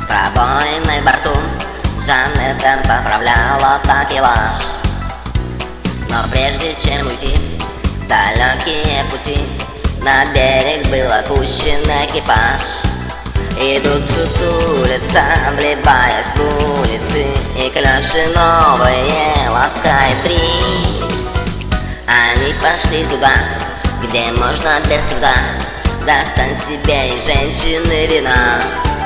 С пробоиной в борту Жанна поправляла такелаж. Но прежде чем уйти в далекие пути, на берег был отпущен экипаж. Идут сутулятся, вливаясь в улицы, и клёши новые ласкает бриз. Они пошли туда, где можно без труда достать себе из женщины вина.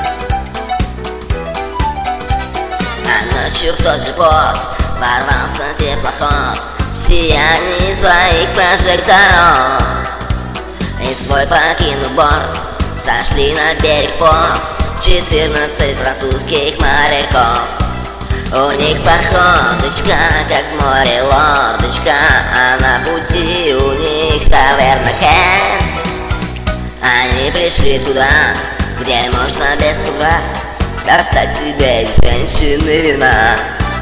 А ночью в тот же порт ворвался теплоход в сиянии своих прожекторов. И свой покинув борт, сошли на берег порт 14 французских моряков. У них походочка, как в море лодочка, а на пути у них таверна Кэт. Они пришли туда, где можно без труда достать себе из женщины вина.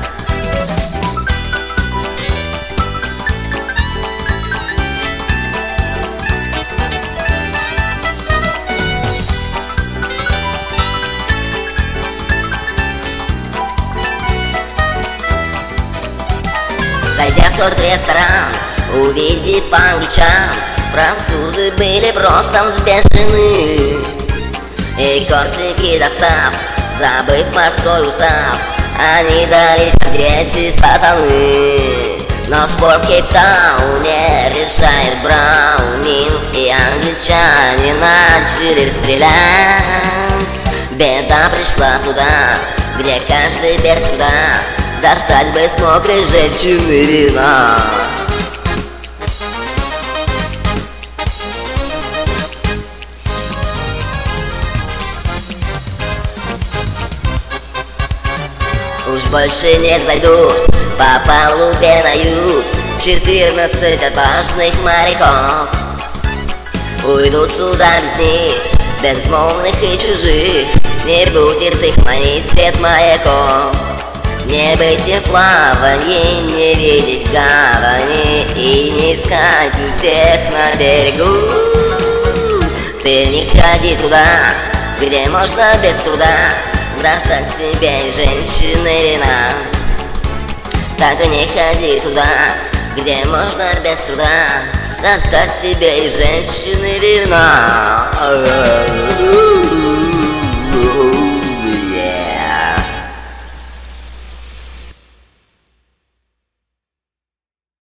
Зайдя в тот ресторан, увидев англичан, французы были просто взбешены. И кортики достав, забыв морской устав, они дались как дети сатаны. Но спор в Кейптауне решает Браунинг, и англичане начали стрелять. Беда пришла туда, где каждый без труда достать бы с мокрой женщины вина. Уж больше не зайдут по палубе на юг 14 отважных моряков. Уйдут сюда без них, безмолвных и чужих, не будет их манить свет маяков. Не быть им в плаванье, не видеть гавани и не искать утех на берегу. Ты не ходи туда, где можно без труда достать себе женщины вина. Так и не ходи туда, где можно без труда достать себе из женщины вина.